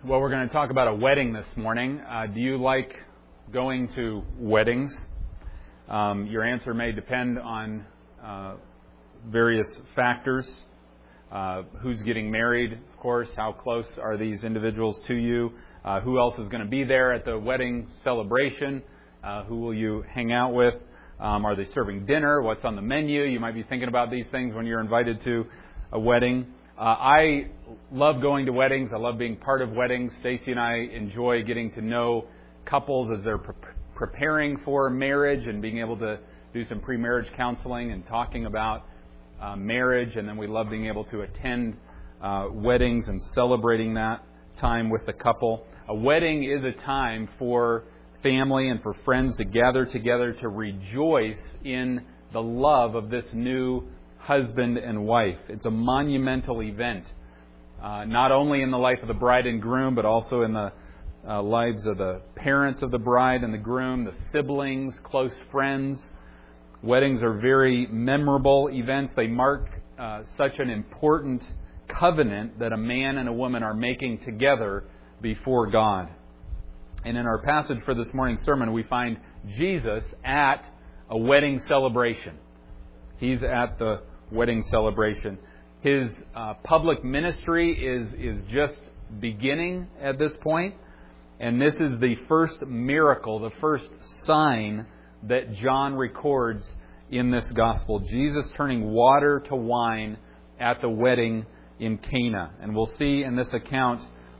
Well, we're going to talk about a wedding this morning. Do you like going to weddings? Your answer may depend on various factors. Who's getting married, of course. How close are these individuals to you? Who else is going to be there at the wedding celebration? Who will you hang out with? Are they serving dinner? What's on the menu? You might be thinking about these things when you're invited to a wedding. I love going to weddings. I love being part of weddings. Stacy and I enjoy getting to know couples as they're preparing for marriage and being able to do some pre-marriage counseling and talking about marriage. And then we love being able to attend weddings and celebrating that time with the couple. A wedding is a time for family and for friends to gather together to rejoice in the love of this new husband and wife. It's a monumental event, not only in the life of the bride and groom, but also in the lives of the parents of the bride and the groom, the siblings, close friends. Weddings are very memorable events. They mark such an important covenant that a man and a woman are making together before God. And in our passage for this morning's sermon, we find Jesus at a wedding celebration. He's at the wedding celebration. His public ministry is just beginning at this point. And this is the first miracle, the first sign that John records in this gospel. Jesus turning water to wine at the wedding in Cana. And we'll see in this account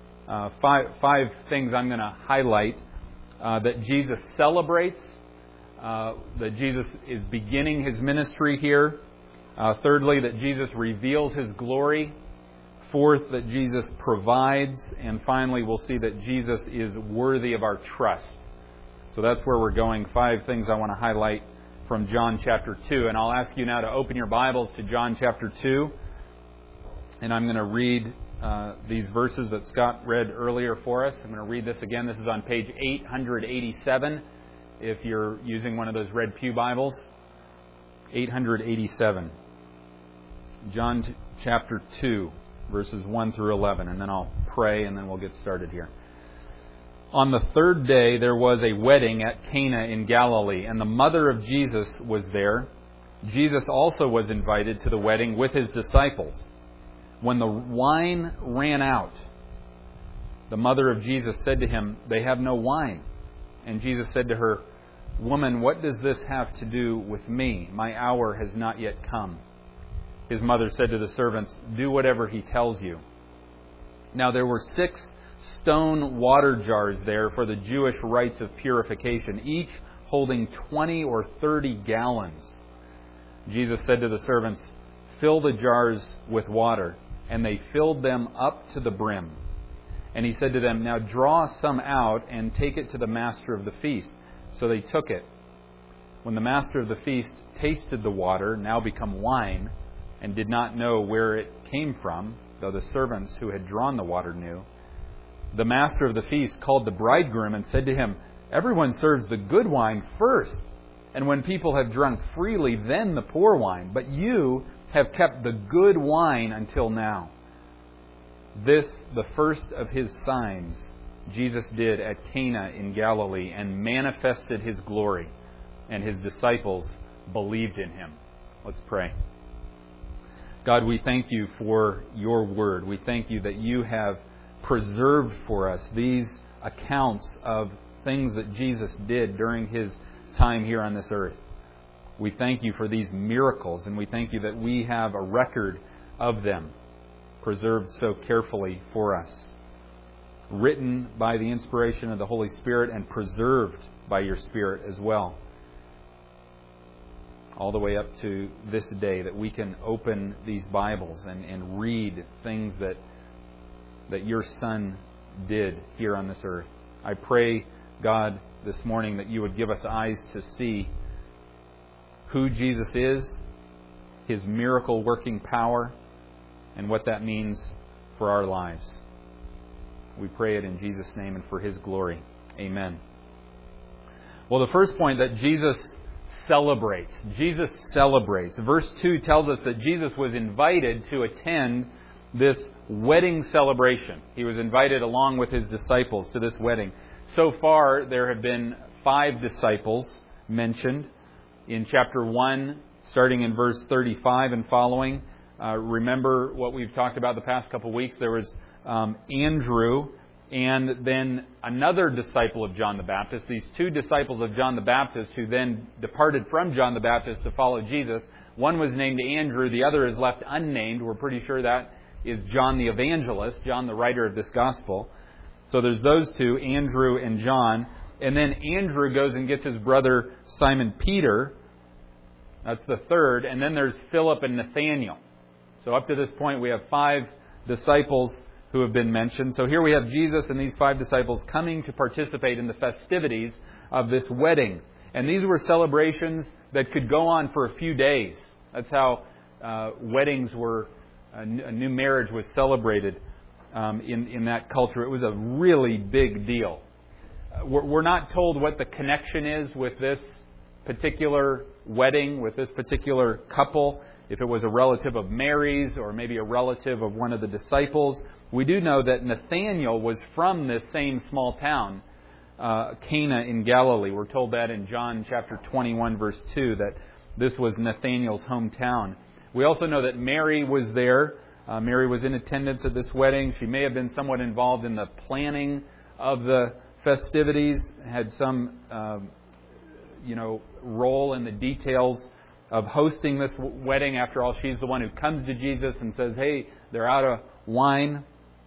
five things I'm going to highlight that Jesus celebrates, that Jesus is beginning His ministry here. Thirdly, that Jesus reveals His glory. Fourth, that Jesus provides. And finally, we'll see that Jesus is worthy of our trust. So that's where we're going. 5 things I want to highlight from John chapter 2. And I'll ask you now to open your Bibles to John chapter 2. And I'm going to read these verses that Scott read earlier for us. I'm going to read this again. This is on page 887 if you're using one of those red pew Bibles. 887. John chapter 2, verses 1 through 11. And then I'll pray and then we'll get started here. On the third day there was a wedding at Cana in Galilee, and the mother of Jesus was there. Jesus also was invited to the wedding with His disciples. When the wine ran out, the mother of Jesus said to Him, "They have no wine." And Jesus said to her, "Woman, what does this have to do with me? My hour has not yet come." His mother said to the servants, "Do whatever he tells you." Now there were 6 stone water jars there for the Jewish rites of purification, each holding 20 or 30 gallons. Jesus said to the servants, "Fill the jars with water." And they filled them up to the brim. And He said to them, "Now draw some out and take it to the master of the feast." So they took it. When the master of the feast tasted the water, now become wine, and did not know where it came from, though the servants who had drawn the water knew, the master of the feast called the bridegroom and said to him, "Everyone serves the good wine first, and when people have drunk freely, then the poor wine. But you have kept the good wine until now." This, the first of His signs, Jesus did at Cana in Galilee and manifested His glory, and His disciples believed in Him. Let's pray. God, we thank You for Your word. We thank You that You have preserved for us these accounts of things that Jesus did during His time here on this earth. We thank You for these miracles, and we thank You that we have a record of them preserved so carefully for us, written by the inspiration of the Holy Spirit and preserved by Your Spirit as well, all the way up to this day, that we can open these Bibles and read things that Your Son did here on this earth. I pray, God, this morning that You would give us eyes to see who Jesus is, His miracle-working power, and what that means for our lives. We pray it in Jesus' name and for His glory. Amen. Well, the first point that Jesus celebrates. Jesus celebrates. Verse 2 tells us that Jesus was invited to attend this wedding celebration. He was invited along with his disciples to this wedding. So far, there have been 5 disciples mentioned in chapter 1, starting in verse 35 and following. Remember what we've talked about the past couple of weeks. There was Andrew and then another disciple of John the Baptist. These 2 disciples of John the Baptist who then departed from John the Baptist to follow Jesus. One was named Andrew. The other is left unnamed. We're pretty sure that is John the Evangelist, John the writer of this gospel. So there's those 2, Andrew and John. And then Andrew goes and gets his brother Simon Peter. That's the third. And then there's Philip and Nathanael. So up to this point we have 5 disciples who have been mentioned. So here we have Jesus and these 5 disciples coming to participate in the festivities of this wedding. And these were celebrations that could go on for a few days. That's how weddings were, a new marriage was celebrated in that culture. It was a really big deal. We're not told what the connection is with this particular wedding, with this particular couple, if it was a relative of Mary's or maybe a relative of one of the disciples. We do know that Nathanael was from this same small town, Cana in Galilee. We're told that in John chapter 21, verse 2, that this was Nathanael's hometown. We also know that Mary was there. Mary was in attendance at this wedding. She may have been somewhat involved in the planning of the festivities, had some role in the details of hosting this wedding. After all, she's the one who comes to Jesus and says, hey, they're out of wine.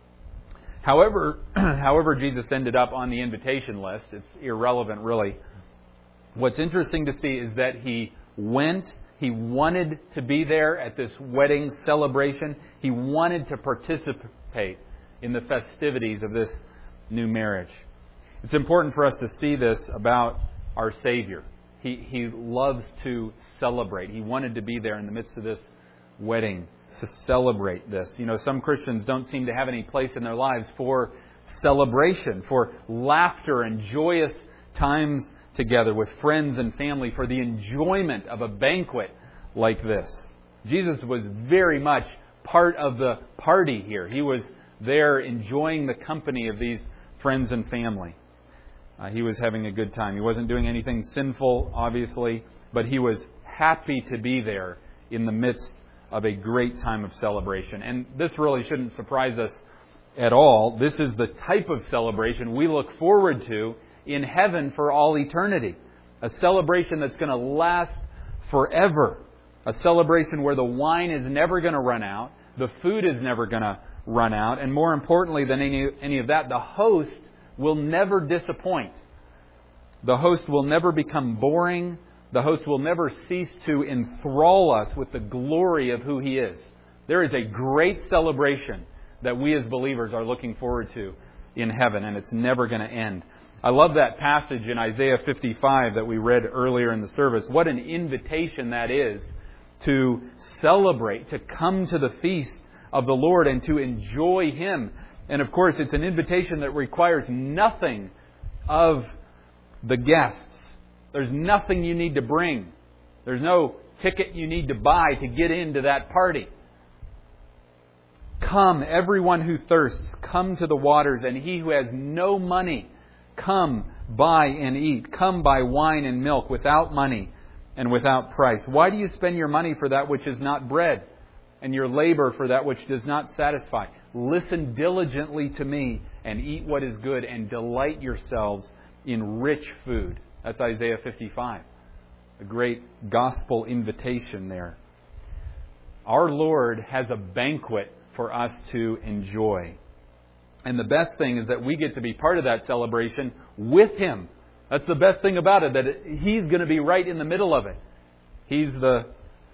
However Jesus ended up on the invitation list, it's irrelevant really. What's interesting to see is that he went. He wanted to be there at this wedding celebration. He wanted to participate in the festivities of this new marriage. It's important for us to see this about our Savior. He loves to celebrate. He wanted to be there in the midst of this wedding to celebrate this. You know, some Christians don't seem to have any place in their lives for celebration, for laughter and joyous times together with friends and family, for the enjoyment of a banquet like this. Jesus was very much part of the party here. He was there enjoying the company of these friends and family. He was having a good time. He wasn't doing anything sinful, obviously, but he was happy to be there in the midst of a great time of celebration. And this really shouldn't surprise us at all. This is the type of celebration we look forward to in heaven for all eternity. A celebration that's going to last forever. A celebration where the wine is never going to run out, the food is never going to run out, and more importantly than any of that, the host will never disappoint. The host will never become boring. The host will never cease to enthrall us with the glory of who He is. There is a great celebration that we as believers are looking forward to in heaven, and it's never going to end. I love that passage in Isaiah 55 that we read earlier in the service. What an invitation that is to celebrate, to come to the feast of the Lord and to enjoy Him. And of course, it's an invitation that requires nothing of the guests. There's nothing you need to bring. There's no ticket you need to buy to get into that party. Come, everyone who thirsts, come to the waters, and he who has no money, come, buy and eat. Come, buy wine and milk without money and without price. Why do you spend your money for that which is not bread, and your labor for that which does not satisfy? Listen diligently to me, and eat what is good, and delight yourselves in rich food. That's Isaiah 55. A great gospel invitation there. Our Lord has a banquet for us to enjoy. And the best thing is that we get to be part of that celebration with Him. That's the best thing about it, that He's going to be right in the middle of it. He's the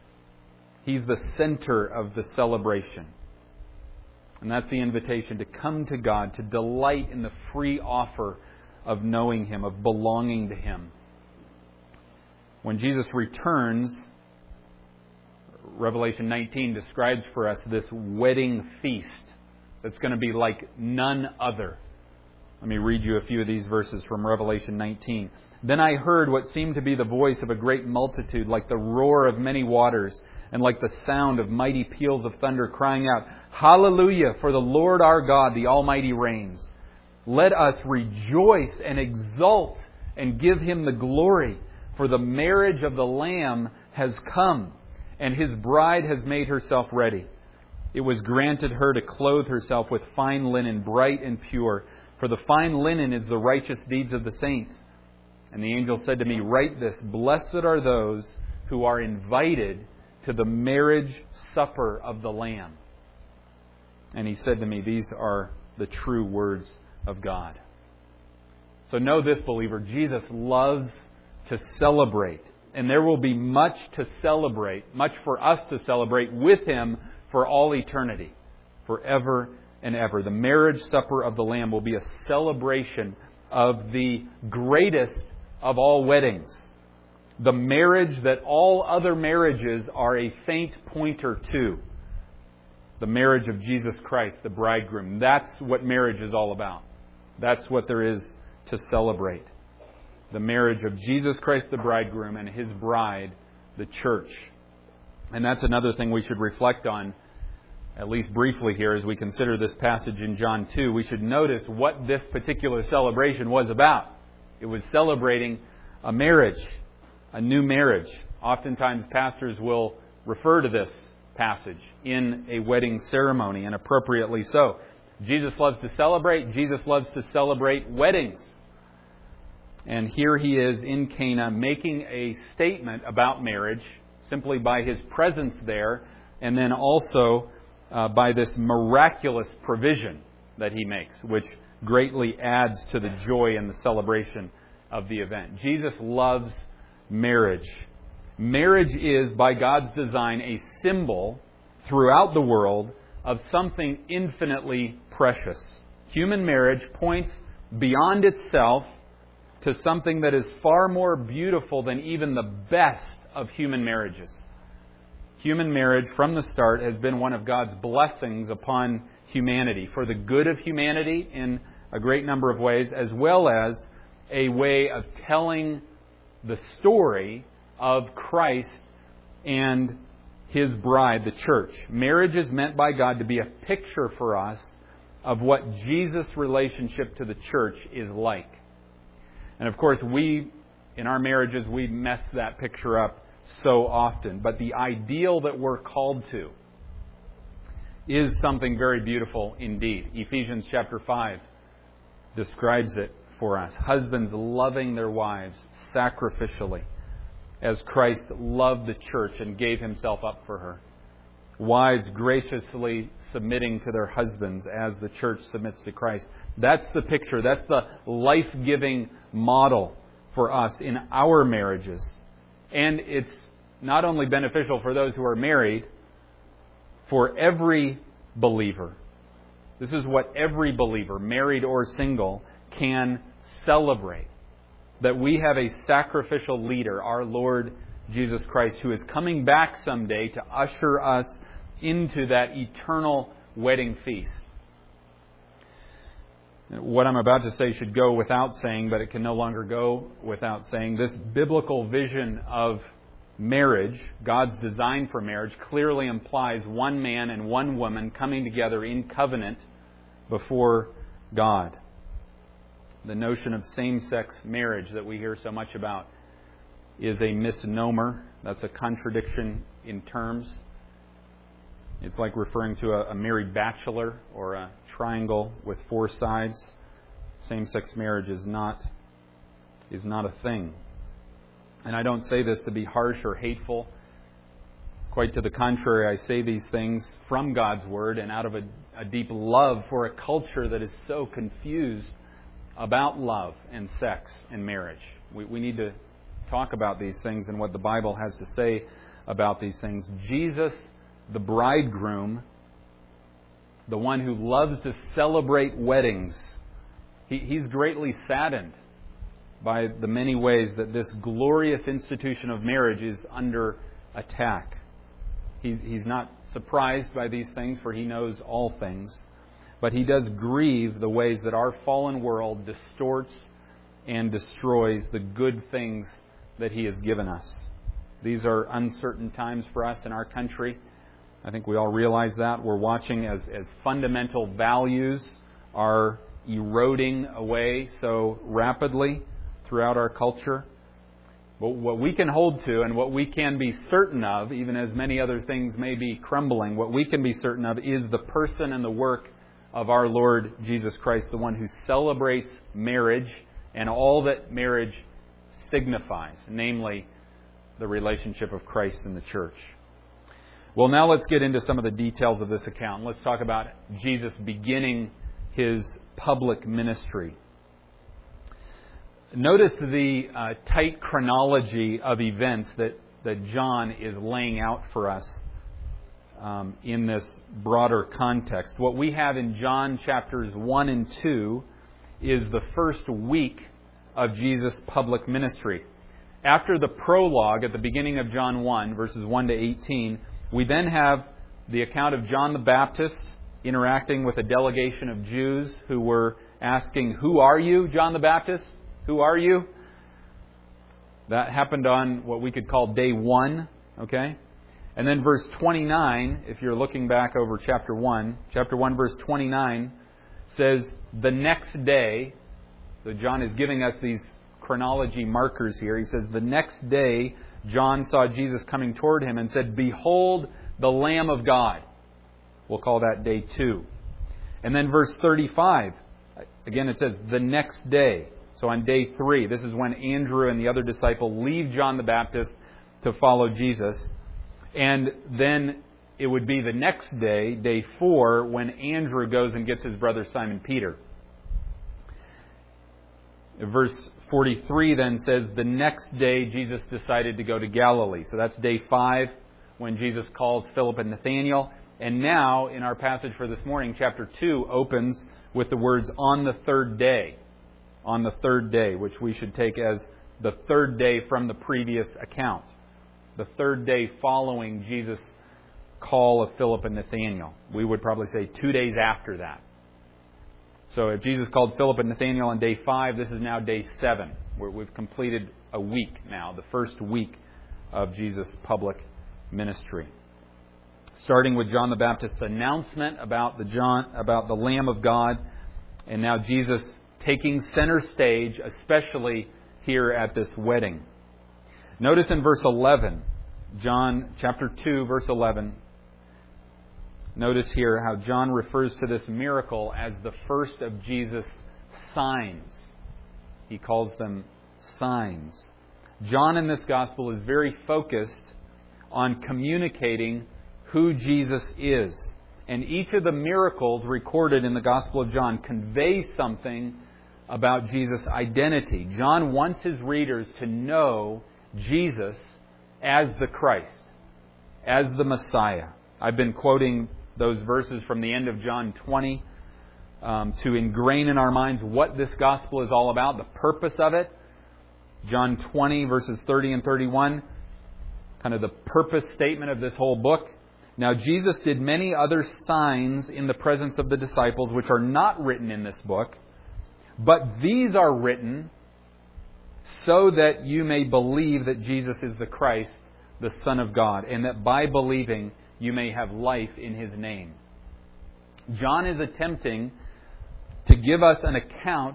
center of the celebration. And that's the invitation to come to God, to delight in the free offer of knowing Him, of belonging to Him. When Jesus returns, Revelation 19 describes for us this wedding feast that's going to be like none other. Let me read you a few of these verses from Revelation 19. Then I heard what seemed to be the voice of a great multitude, like the roar of many waters, and like the sound of mighty peals of thunder, crying out, Hallelujah, for the Lord our God, the Almighty reigns. Let us rejoice and exult and give Him the glory, for the marriage of the Lamb has come, and His bride has made herself ready. It was granted her to clothe herself with fine linen, bright and pure, for the fine linen is the righteous deeds of the saints. And the angel said to me, Write this, Blessed are those who are invited to the marriage supper of the Lamb. And he said to me, These are the true words of God. So know this, believer, Jesus loves to celebrate. And there will be much to celebrate, much for us to celebrate with Him for all eternity, forever and ever. The marriage supper of the Lamb will be a celebration of the greatest of all weddings. The marriage that all other marriages are a faint pointer to. The marriage of Jesus Christ, the bridegroom. That's what marriage is all about. That's what there is to celebrate. The marriage of Jesus Christ, the bridegroom, and His bride, the church. And that's another thing we should reflect on, at least briefly here, as we consider this passage in John 2. We should notice what this particular celebration was about. It was celebrating a marriage, a new marriage. Oftentimes pastors will refer to this passage in a wedding ceremony, and appropriately so. Jesus loves to celebrate. Jesus loves to celebrate weddings. And here He is in Cana making a statement about marriage simply by His presence there, and then also by this miraculous provision that He makes, which greatly adds to the joy and the celebration of the event. Jesus loves marriage. Marriage is, by God's design, a symbol throughout the world of something infinitely precious. Human marriage points beyond itself to something that is far more beautiful than even the best of human marriages. Human marriage, from the start, has been one of God's blessings upon humanity, for the good of humanity in a great number of ways, as well as a way of telling the story of Christ and His bride, the church. Marriage is meant by God to be a picture for us of what Jesus' relationship to the church is like. And of course, in our marriages, we mess that picture up so often. But the ideal that we're called to is something very beautiful indeed. Ephesians chapter 5 describes it for us. Husbands loving their wives sacrificially, as Christ loved the church and gave Himself up for her. Wives graciously submitting to their husbands as the church submits to Christ. That's the picture. That's the life-giving model for us in our marriages. And it's not only beneficial for those who are married, for every believer. This is what every believer, married or single, can celebrate. That we have a sacrificial leader, our Lord Jesus Christ, who is coming back someday to usher us into that eternal wedding feast. What I'm about to say should go without saying, but it can no longer go without saying. This biblical vision of marriage, God's design for marriage, clearly implies one man and one woman coming together in covenant before God. The notion of same-sex marriage that we hear so much about is a misnomer. That's a contradiction in terms. It's like referring to a married bachelor or a triangle with four sides. Same-sex marriage is not a thing. And I don't say this to be harsh or hateful. Quite to the contrary, I say these things from God's Word and out of a deep love for a culture that is so confused about love and sex and marriage. We need to talk about these things and what the Bible has to say about these things. Jesus, the bridegroom, the one who loves to celebrate weddings, he's greatly saddened by the many ways that this glorious institution of marriage is under attack. He's not surprised by these things, for He knows all things. but He does grieve the ways that our fallen world distorts and destroys the good things that He has given us. These are uncertain times for us in our country. I think we all realize that. We're watching as fundamental values are eroding away so rapidly throughout our culture. But what we can hold to and what we can be certain of, even as many other things may be crumbling, what we can be certain of is the person and the work of our Lord Jesus Christ, the one who celebrates marriage and all that marriage signifies, namely the relationship of Christ and the church. Well, now let's get into some of the details of this account. Let's talk about Jesus beginning His public ministry. Notice the tight chronology of events that John is laying out for us in this broader context. What we have in John chapters 1 and 2 is the first week of Jesus' public ministry. After the prologue at the beginning of John 1, verses 1 to 18, we then have the account of John the Baptist interacting with a delegation of Jews who were asking, "Who are you, John the Baptist? Who are you?" That happened on what we could call day 1, okay? And then verse 29, if you're looking back over chapter 1 verse 29 says, the next day, so John is giving us these chronology markers here. He says, the next day, John saw Jesus coming toward him and said, "Behold, the Lamb of God." We'll call that day 2. And then verse 35, again it says, the next day. So on day 3, this is when Andrew and the other disciple leave John the Baptist to follow Jesus. And then it would be the next day, day 4, when Andrew goes and gets his brother Simon Peter. Verse 43 then says, the next day Jesus decided to go to Galilee. So that's day 5, when Jesus calls Philip and Nathanael. And now, in our passage for this morning, chapter 2 opens with the words, on the third day. On the third day, which we should take as the third day from the previous account. The third day following Jesus' call of Philip and Nathanael. We would probably say 2 days after that. So if Jesus called Philip and Nathanael on day 5, this is now day 7, where we've completed a week now, the first week of Jesus' public ministry. Starting with John the Baptist's announcement about the Lamb of God, and now Jesus taking center stage, especially here at this wedding. Notice in verse 11, John chapter 2, verse 11, notice here how John refers to this miracle as the first of Jesus' signs. He calls them signs. John in this gospel is very focused on communicating who Jesus is. And each of the miracles recorded in the Gospel of John conveys something about Jesus' identity. John wants his readers to know Jesus as the Christ, as the Messiah. I've been quoting those verses from the end of John 20 to ingrain in our minds what this gospel is all about, the purpose of it. John 20, verses 30 and 31, kind of the purpose statement of this whole book. Now, Jesus did many other signs in the presence of the disciples, which are not written in this book, but these are written so that you may believe that Jesus is the Christ, the Son of God, and that by believing you may have life in His name. John is attempting to give us an account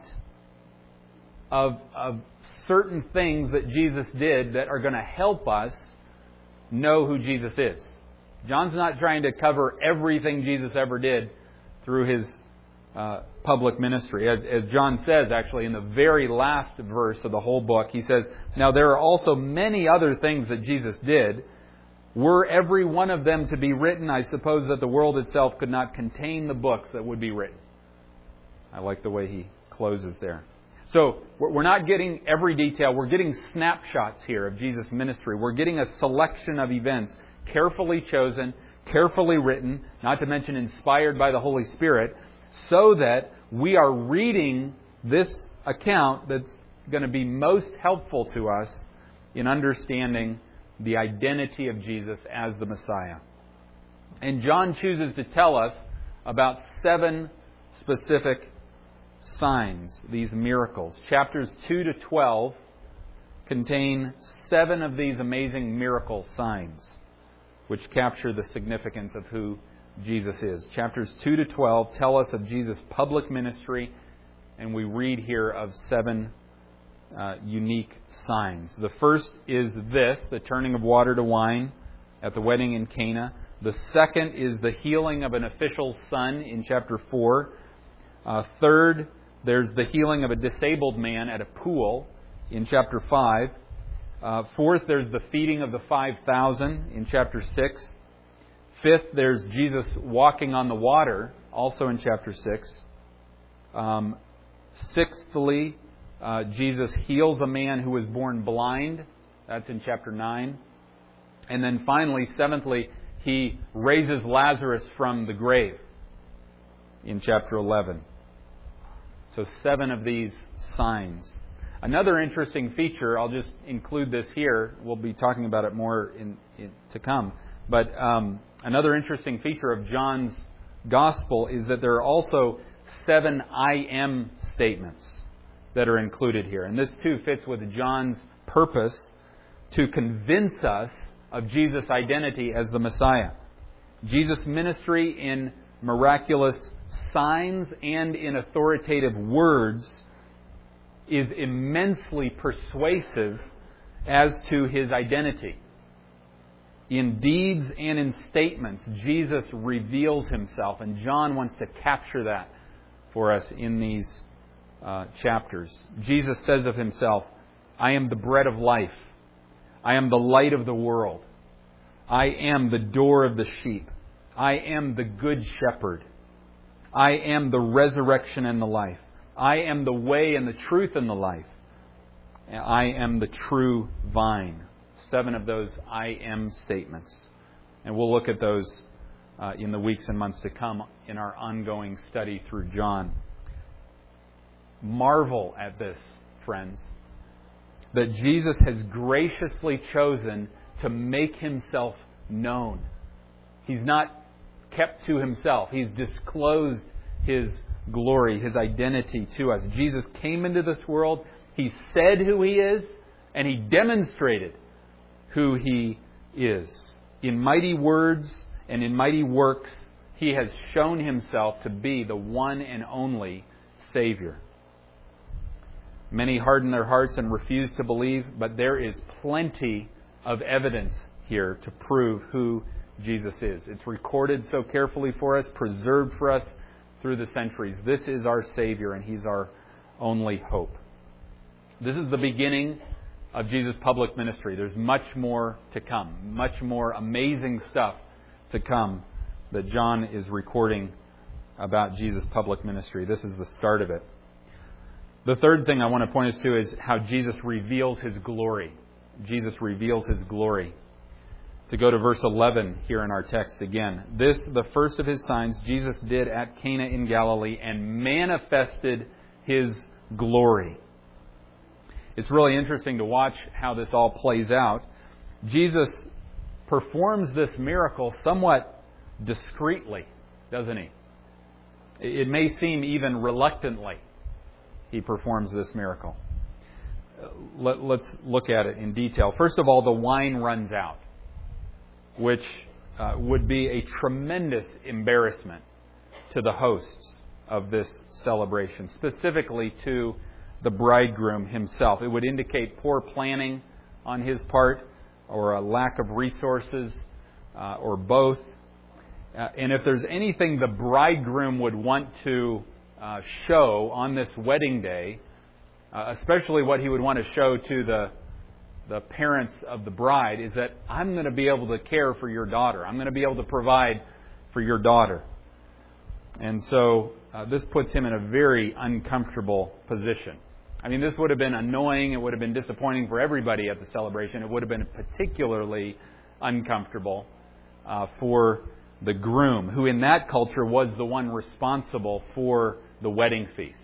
of certain things that Jesus did that are going to help us know who Jesus is. John's not trying to cover everything Jesus ever did through His public ministry. As John says, actually, in the very last verse of the whole book, he says, now there are also many other things that Jesus did. Were every one of them to be written, I suppose that the world itself could not contain the books that would be written. I like the way he closes there. So, we're not getting every detail. We're getting snapshots here of Jesus' ministry. We're getting a selection of events, carefully chosen, carefully written, not to mention inspired by the Holy Spirit, so that we are reading this account that's going to be most helpful to us in understanding the identity of Jesus as the Messiah. And John chooses to tell us about 7 specific signs, these miracles. Chapters 2 to 12 contain 7 of these amazing miracle signs, which capture the significance of who Jesus is. Chapters 2 to 12 tell us of Jesus' public ministry, and we read here of 7 unique signs. The first is this, the turning of water to wine at the wedding in Cana. The second is the healing of an official's son in chapter 4. Third, there's the healing of a disabled man at a pool in chapter 5. Fourth, there's the feeding of the 5,000 in chapter 6. Fifth, there's Jesus walking on the water, also in chapter 6. Sixthly, Jesus heals a man who was born blind. That's in chapter 9. And then finally, seventhly, He raises Lazarus from the grave in chapter 11. So 7 of these signs. Another interesting feature, I'll just include this here. We'll be talking about it more to come. But another interesting feature of John's Gospel is that there are also 7 I am statements that are included here. And this too fits with John's purpose to convince us of Jesus' identity as the Messiah. Jesus' ministry in miraculous signs and in authoritative words is immensely persuasive as to His identity. In deeds and in statements, Jesus reveals Himself, and John wants to capture that for us in these chapters. Jesus says of Himself, I am the bread of life. I am the light of the world. I am the door of the sheep. I am the good shepherd. I am the resurrection and the life. I am the way and the truth and the life. I am the true vine. 7 of those I am statements. And we'll look at those in the weeks and months to come in our ongoing study through John. Marvel at this, friends, that Jesus has graciously chosen to make Himself known. He's not kept to Himself. He's disclosed His glory, His identity to us. Jesus came into this world. He said who He is, and He demonstrated who He is. In mighty words and in mighty works, He has shown Himself to be the one and only Savior. Many harden their hearts and refuse to believe, but there is plenty of evidence here to prove who Jesus is. It's recorded so carefully for us, preserved for us through the centuries. This is our Savior, and He's our only hope. This is the beginning of Jesus' public ministry. There's much more to come, much more amazing stuff to come that John is recording about Jesus' public ministry. This is the start of it. The third thing I want to point us to is how Jesus reveals His glory. Jesus reveals His glory. To go to verse 11 here in our text again. This, the first of His signs, Jesus did at Cana in Galilee and manifested His glory. It's really interesting to watch how this all plays out. Jesus performs this miracle somewhat discreetly, doesn't He? It may seem even reluctantly He performs this miracle. Let's look at it in detail. First of all, the wine runs out, which would be a tremendous embarrassment to the hosts of this celebration, specifically to the bridegroom himself. It would indicate poor planning on his part, or a lack of resources, or both. And if there's anything the bridegroom would want to show on this wedding day, especially what he would want to show to the parents of the bride, is that I'm going to be able to care for your daughter. I'm going to be able to provide for your daughter. And so this puts him in a very uncomfortable position. I mean, this would have been annoying. It would have been disappointing for everybody at the celebration. It would have been particularly uncomfortable for the groom, who in that culture was the one responsible for the wedding feast.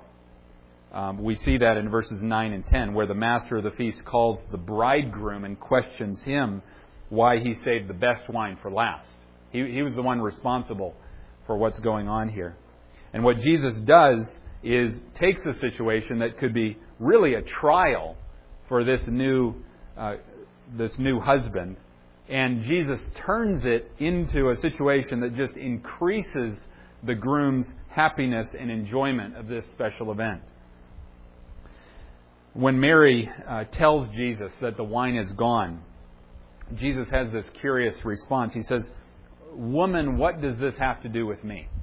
We see that in verses 9 and 10, where the master of the feast calls the bridegroom and questions him why he saved the best wine for last. He was the one responsible for what's going on here. And what Jesus does is takes a situation that could be really a trial for this new husband, and Jesus turns it into a situation that just increases the groom's happiness and enjoyment of this special event. When Mary tells Jesus that the wine is gone, Jesus has this curious response. He says, "Woman, what does this have to do with me?"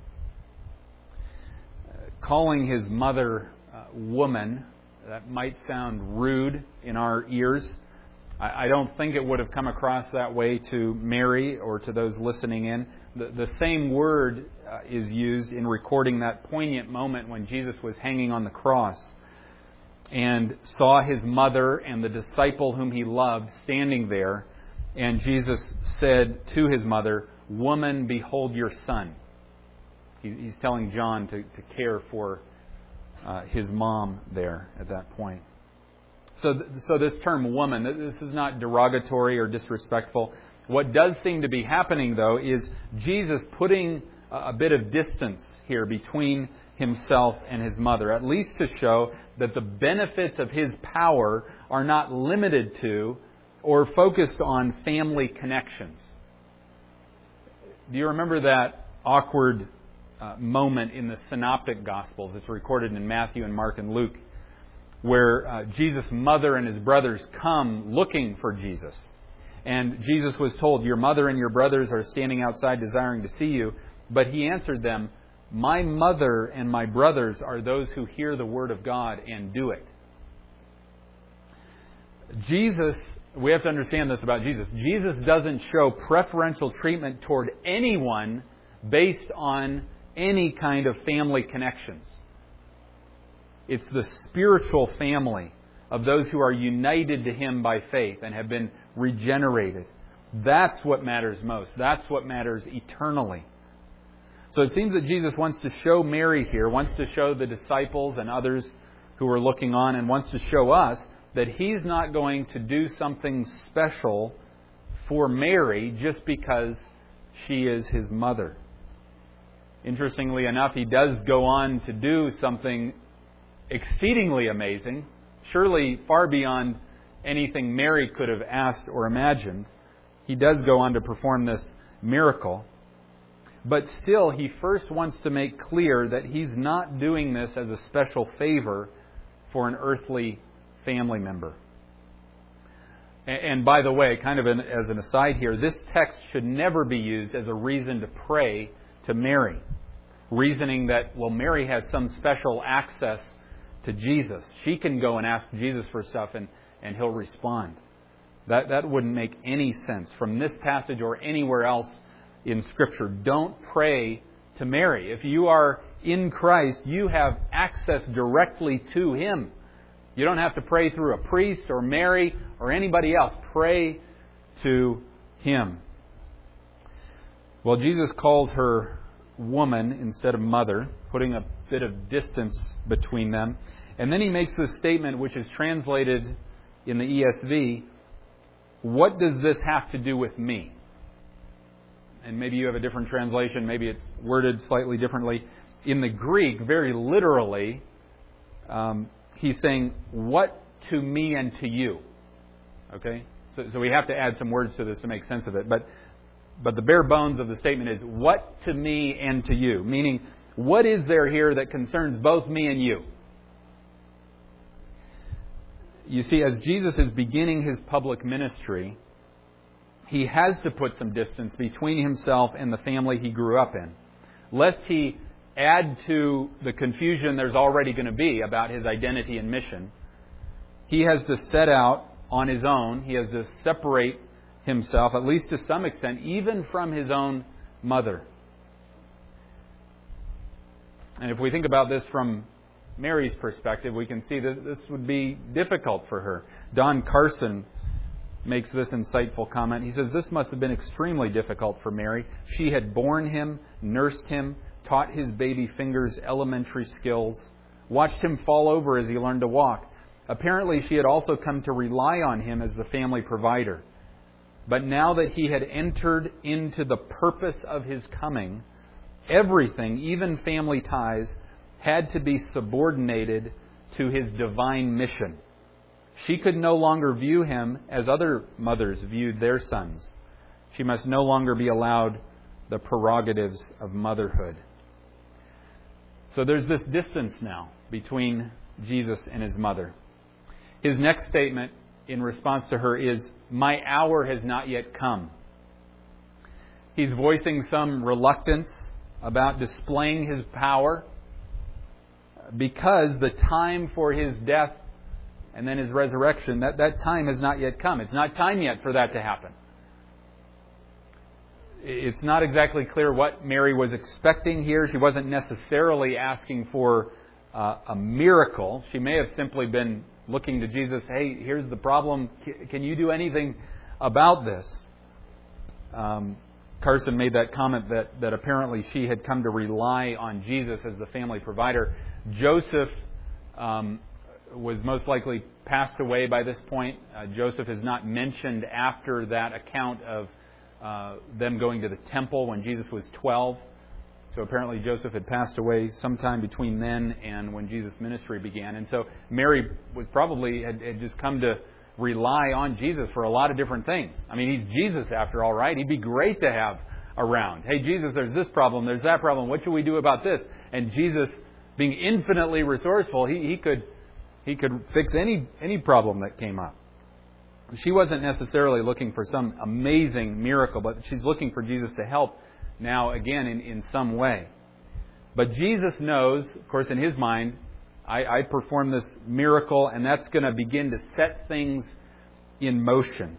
Calling his mother woman, that might sound rude in our ears. I don't think it would have come across that way to Mary or to those listening in. The same word is used in recording that poignant moment when Jesus was hanging on the cross and saw his mother and the disciple whom he loved standing there. And Jesus said to his mother, "Woman, behold your son." He's telling John to care for his mom there at that point. So this term woman, this is not derogatory or disrespectful. What does seem to be happening, though, is Jesus putting a bit of distance here between himself and his mother, at least to show that the benefits of his power are not limited to or focused on family connections. Do you remember that awkward moment in the Synoptic Gospels? It's recorded in Matthew and Mark and Luke, where Jesus' mother and his brothers come looking for Jesus. And Jesus was told, "Your mother and your brothers are standing outside desiring to see you." But he answered them, "My mother and my brothers are those who hear the word of God and do it." Jesus, we have to understand this about Jesus. Jesus doesn't show preferential treatment toward anyone based on any kind of family connections. It's the spiritual family of those who are united to Him by faith and have been regenerated. That's what matters most. That's what matters eternally. So it seems that Jesus wants to show Mary here, wants to show the disciples and others who are looking on, and wants to show us that He's not going to do something special for Mary just because she is His mother. Interestingly enough, He does go on to do something exceedingly amazing, surely far beyond anything Mary could have asked or imagined. He does go on to perform this miracle. But still, He first wants to make clear that He's not doing this as a special favor for an earthly family member. And by the way, kind of as an aside here, this text should never be used as a reason to pray to Mary, reasoning that, well, Mary has some special access to Jesus. She can go and ask Jesus for stuff and He'll respond. That wouldn't make any sense from this passage or anywhere else in Scripture. Don't pray to Mary. If you are in Christ, you have access directly to Him. You don't have to pray through a priest or Mary or anybody else. Pray to Him. Well, Jesus calls her woman instead of mother, putting a bit of distance between them. And then He makes this statement, which is translated in the ESV, "What does this have to do with me?" And maybe you have a different translation, maybe it's worded slightly differently. In the Greek, very literally, He's saying, "What to me and to you?" Okay? So we have to add some words to this to make sense of it. But the bare bones of the statement is, "What to me and to you?" Meaning, what is there here that concerns both me and you? You see, as Jesus is beginning His public ministry, He has to put some distance between Himself and the family He grew up in, lest He add to the confusion there's already going to be about His identity and mission. He has to set out on His own. He has to separate Himself, at least to some extent, even from His own mother. And if we think about this from Mary's perspective, we can see that this would be difficult for her. Don Carson makes this insightful comment. He says, "This must have been extremely difficult for Mary. She had borne Him, nursed Him, taught His baby fingers elementary skills, watched Him fall over as He learned to walk. Apparently, she had also come to rely on Him as the family provider. But now that He had entered into the purpose of His coming, Everything, even family ties, had to be subordinated to his divine mission. She could no longer view him as other mothers viewed their sons. She must no longer be allowed the prerogatives of motherhood. So there's this distance now between Jesus and his mother. His next statement in response to her is, "My hour has not yet come." He's voicing some reluctance about displaying his power because the time for his death and then his resurrection, that time has not yet come. It's not time yet for that to happen. It's not exactly clear what Mary was expecting here. She wasn't necessarily asking for a miracle. She may have simply been looking to Jesus, "Hey, here's the problem. Can you do anything about this?" Carson made that comment that apparently she had come to rely on Jesus as the family provider. Joseph was most likely passed away by this point. Joseph is not mentioned after that account of them going to the temple when Jesus was 12. So apparently Joseph had passed away sometime between then and when Jesus' ministry began. And so Mary was probably had just come to rely on Jesus for a lot of different things. I mean, he's Jesus after all, right? He'd be great to have around. "Hey, Jesus, there's this problem, there's that problem. What should we do about this?" And Jesus, being infinitely resourceful, he could fix any problem that came up. She wasn't necessarily looking for some amazing miracle, but she's looking for Jesus to help now again in some way. But Jesus knows, of course, in his mind, I perform this miracle, and that's going to begin to set things in motion.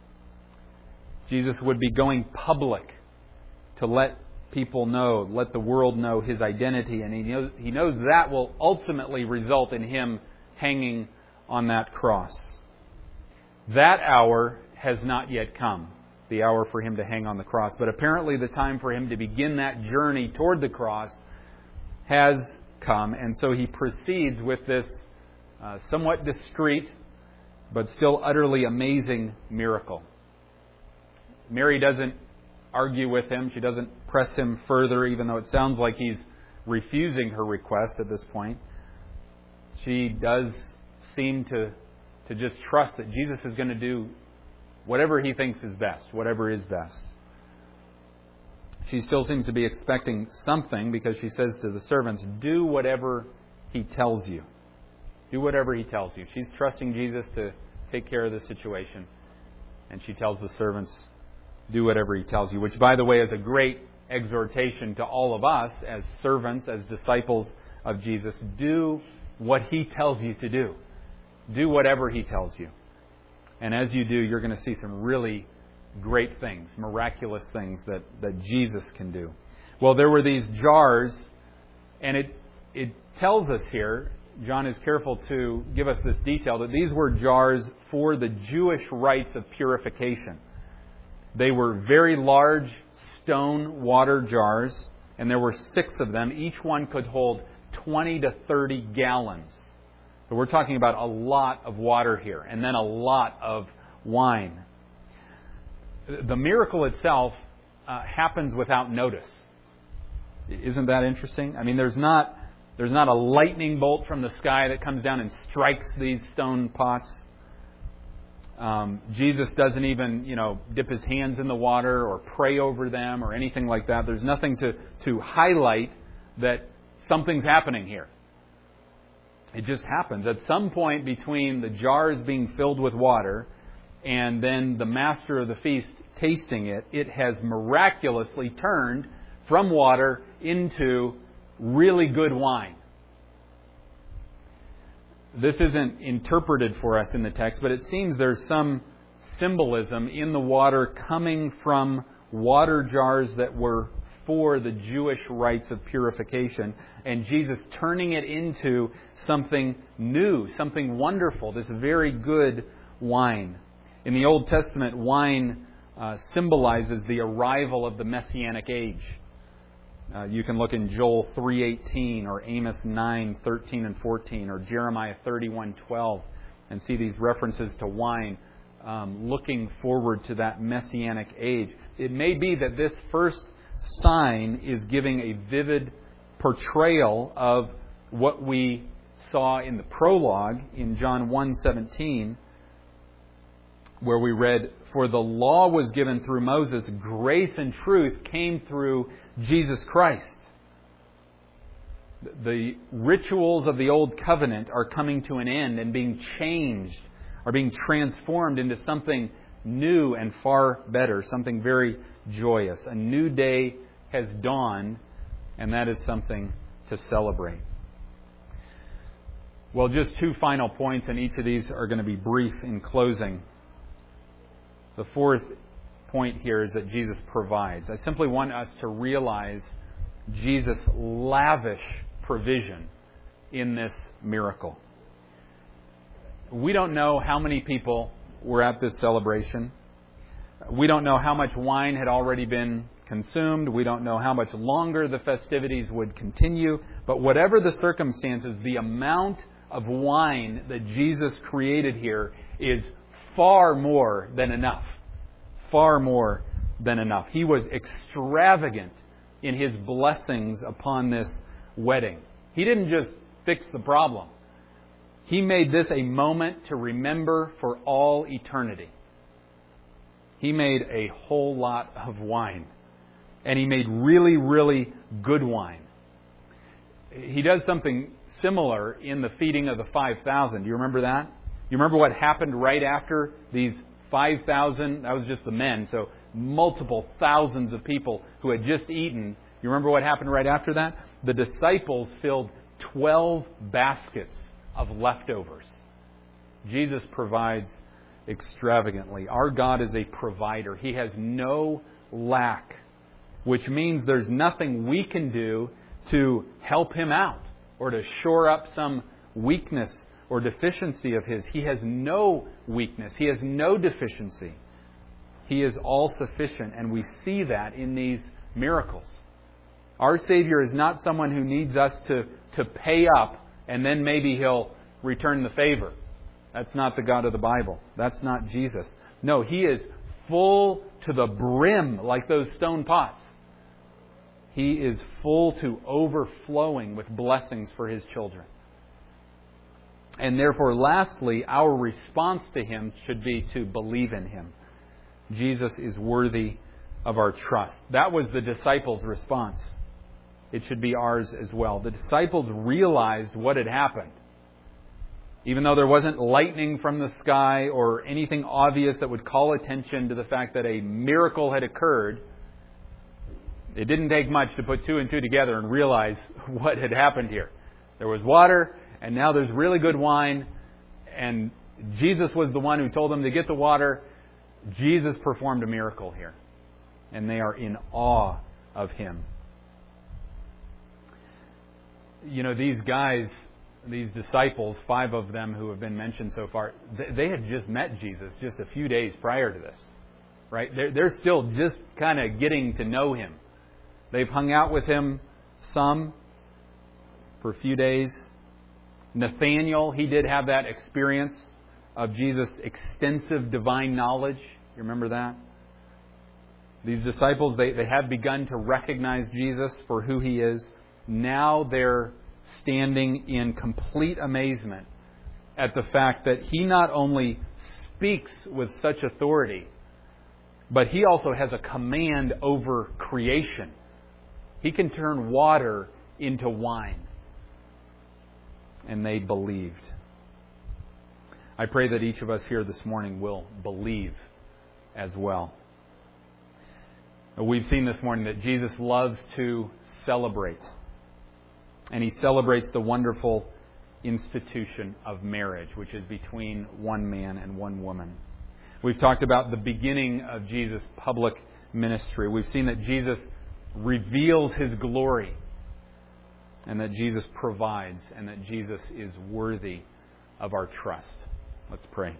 Jesus would be going public to let people know, let the world know his identity, and he knows that will ultimately result in him hanging on that cross. That hour has not yet come, the hour for him to hang on the cross. But apparently the time for him to begin that journey toward the cross has come. And so he proceeds with this somewhat discreet, but still utterly amazing miracle. Mary doesn't argue with him. She doesn't press him further, even though it sounds like he's refusing her request at this point. She does seem to just trust that Jesus is going to do whatever he thinks is best, whatever is best. She still seems to be expecting something because she says to the servants, "Do whatever he tells you." Do whatever he tells you. She's trusting Jesus to take care of the situation. And she tells the servants, "Do whatever he tells you," which, by the way, is a great exhortation to all of us as servants, as disciples of Jesus. Do what he tells you to do. Do whatever he tells you. And as you do, you're going to see some really great things, miraculous things that Jesus can do. Well, there were these jars, and it tells us here, John is careful to give us this detail, that these were jars for the Jewish rites of purification. They were very large stone water jars, and there were 6 of them. Each one could hold 20 to 30 gallons. So we're talking about a lot of water here, and then a lot of wine. The miracle itself happens without notice. Isn't that interesting? I mean, there's not a lightning bolt from the sky that comes down and strikes these stone pots. Jesus doesn't even, dip his hands in the water or pray over them or anything like that. There's nothing to highlight that something's happening here. It just happens. At some point between the jars being filled with water and then the master of the feast tasting it, it has miraculously turned from water into really good wine. This isn't interpreted for us in the text, but it seems there's some symbolism in the water coming from water jars that were for the Jewish rites of purification, and Jesus turning it into something new, something wonderful, this very good wine. In the Old Testament, wine symbolizes the arrival of the Messianic age. You can look in Joel 3:18 or Amos 9:13 and 14 or Jeremiah 31:12 and see these references to wine looking forward to that Messianic age. It may be that this first sign is giving a vivid portrayal of what we saw in the prologue in John 1:17, where we read, "For the law was given through Moses, grace and truth came through Jesus Christ." The rituals of the Old Covenant are coming to an end and being changed, are being transformed into something new and far better, something very joyous. A new day has dawned, and that is something to celebrate. Well, just two final points, and each of these are going to be brief in closing. The fourth point here is that Jesus provides. I simply want us to realize Jesus' lavish provision in this miracle. We don't know how many people were at this celebration. We don't know how much wine had already been consumed. We don't know how much longer the festivities would continue. But whatever the circumstances, the amount of wine that Jesus created here is far more than enough. Far more than enough. He was extravagant in His blessings upon this wedding. He didn't just fix the problem. He made this a moment to remember for all eternity. He made a whole lot of wine. And He made really, really good wine. He does something similar in the feeding of the 5,000. Do you remember that? You remember what happened right after these 5,000? That was just the men. So multiple thousands of people who had just eaten. You remember what happened right after that? The disciples filled 12 baskets of leftovers. Jesus provides extravagantly. Our God is a provider. He has no lack, which means there's nothing we can do to help Him out or to shore up some weakness or deficiency of His. He has no weakness. He has no deficiency. He is all sufficient, and we see that in these miracles. Our Savior is not someone who needs us to pay up and then maybe He'll return the favor. That's not the God of the Bible. That's not Jesus. No, He is full to the brim like those stone pots. He is full to overflowing with blessings for His children. And therefore, lastly, our response to Him should be to believe in Him. Jesus is worthy of our trust. That was the disciples' response. It should be ours as well. The disciples realized what had happened. Even though there wasn't lightning from the sky or anything obvious that would call attention to the fact that a miracle had occurred, it didn't take much to put two and two together and realize what had happened here. There was water, and now there's really good wine, and Jesus was the one who told them to get the water. Jesus performed a miracle here, and they are in awe of Him. You know, these guys, these disciples, 5 of them who have been mentioned so far, they had just met Jesus just a few days prior to this. Right? They're still just kind of getting to know Him. They've hung out with Him some for a few days. Nathaniel, he did have that experience of Jesus' extensive divine knowledge. You remember that? These disciples, they have begun to recognize Jesus for who He is. Now they're standing in complete amazement at the fact that He not only speaks with such authority, but He also has a command over creation. He can turn water into wine. And they believed. I pray that each of us here this morning will believe as well. We've seen this morning that Jesus loves to celebrate. And He celebrates the wonderful institution of marriage, which is between one man and one woman. We've talked about the beginning of Jesus' public ministry. We've seen that Jesus reveals His glory, and that Jesus provides, and that Jesus is worthy of our trust. Let's pray.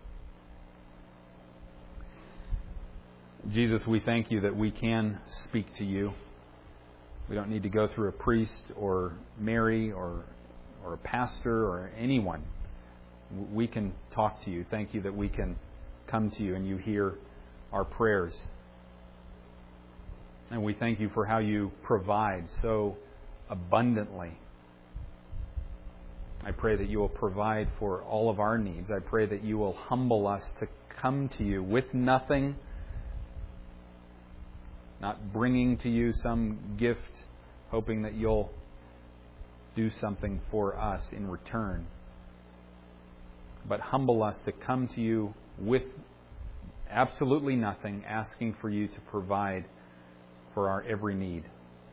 Jesus, we thank You that we can speak to You. We don't need to go through a priest or Mary or a pastor or anyone. We can talk to You. Thank You that we can come to You and You hear our prayers. And we thank you for how you provide so abundantly. I pray that you will provide for all of our needs. I pray that you will humble us to come to you with nothing, not bringing to you some gift, hoping that you'll do something for us in return. But humble us to come to you with absolutely nothing, asking for you to provide for our every need.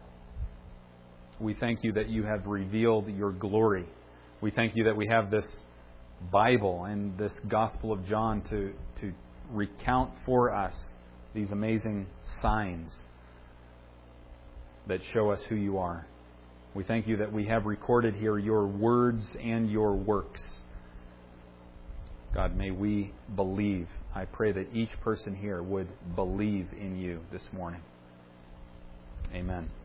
We thank you that you have revealed your glory. We thank you that we have this Bible and this Gospel of John to recount for us these amazing signs that show us who you are. We thank you that we have recorded here your words and your works. God, may we believe. I pray that each person here would believe in you this morning. Amen.